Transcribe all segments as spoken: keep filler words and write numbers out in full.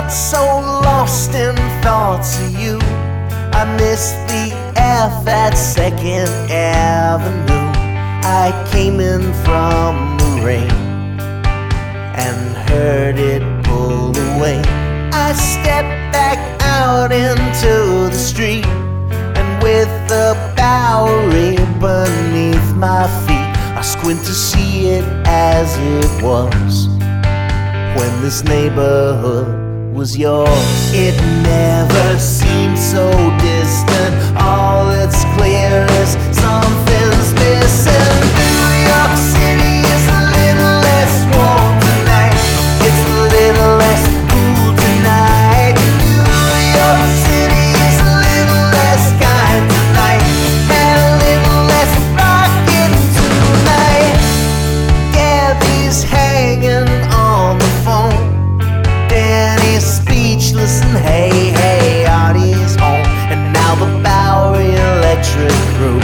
got so lost in thoughts of you. I missed the F at Second Avenue. I came in from the rain and heard it pull away. I stepped back out into the street, and with the Bowery beneath my feet, I squint to see it as it was when this neighborhood was yours. It never seemed so distant. All that's clear is something's missing. New York City is a little less warm tonight. It's a little less cool tonight. New York City is a little less kind tonight, and a little less rockin' tonight. Gabby's hanging on the phone, Danny's speechless, and hey, hey, Artie's home. And now the Bowery Electric crew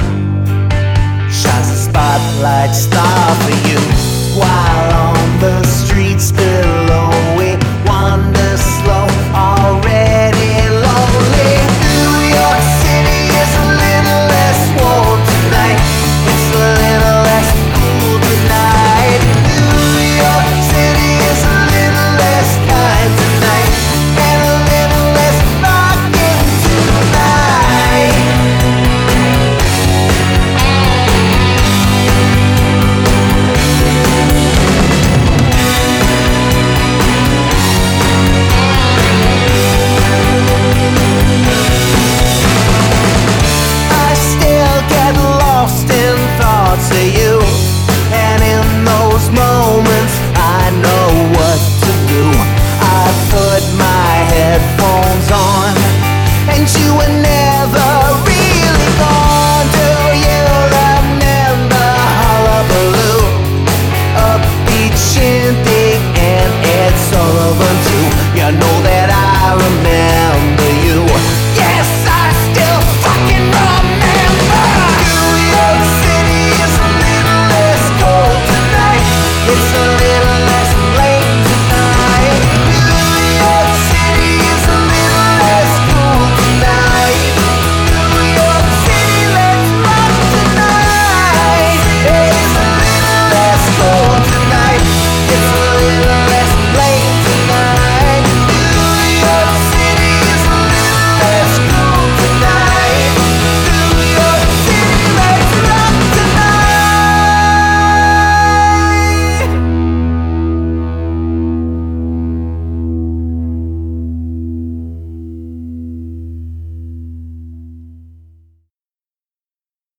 shines a spotlight star for you, while on the streets below